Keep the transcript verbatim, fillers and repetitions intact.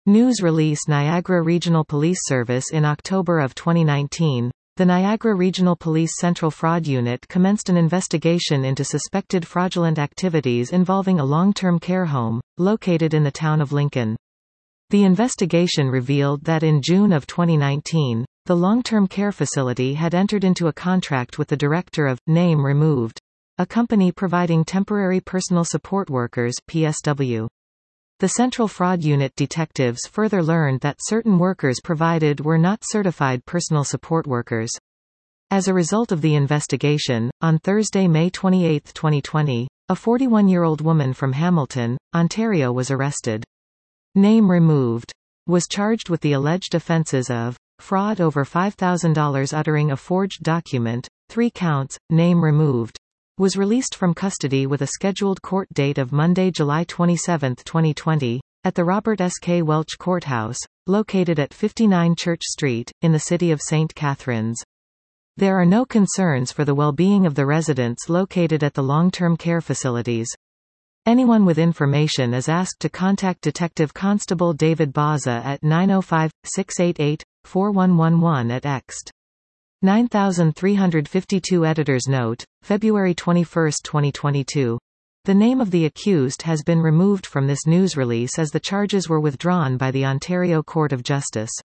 News release Niagara Regional Police Service In October of twenty nineteen, the Niagara Regional Police Central Fraud Unit commenced an investigation into suspected fraudulent activities involving a long-term care home, located in the town of Lincoln. The investigation revealed that in June of twenty nineteen, the long-term care facility had entered into a contract with the director of Name Removed, a company providing temporary personal support workers P S W. The Central Fraud Unit detectives further learned that certain workers provided were not certified personal support workers. As a result of the investigation, on Thursday, May twenty-eighth, twenty twenty, a forty-one-year-old woman from Hamilton, Ontario was arrested. Name Removed was charged with the alleged offences of fraud over five thousand dollars, uttering a forged document, three counts. Name Removed was released from custody with a scheduled court date of Monday, July twenty-seventh, twenty twenty, at the Robert S. K. Welch Courthouse, located at fifty-nine Church Street, in the city of Saint Catharines. There are no concerns for the well-being of the residents located at the long-term care facilities. Anyone with information is asked to contact Detective Constable David Baza at nine oh five, six eight eight, four one one one at Ext. nine three five two. Editor's note, February twenty-first, twenty twenty-two. The name of the accused has been removed from this news release as the charges were withdrawn by the Ontario Court of Justice.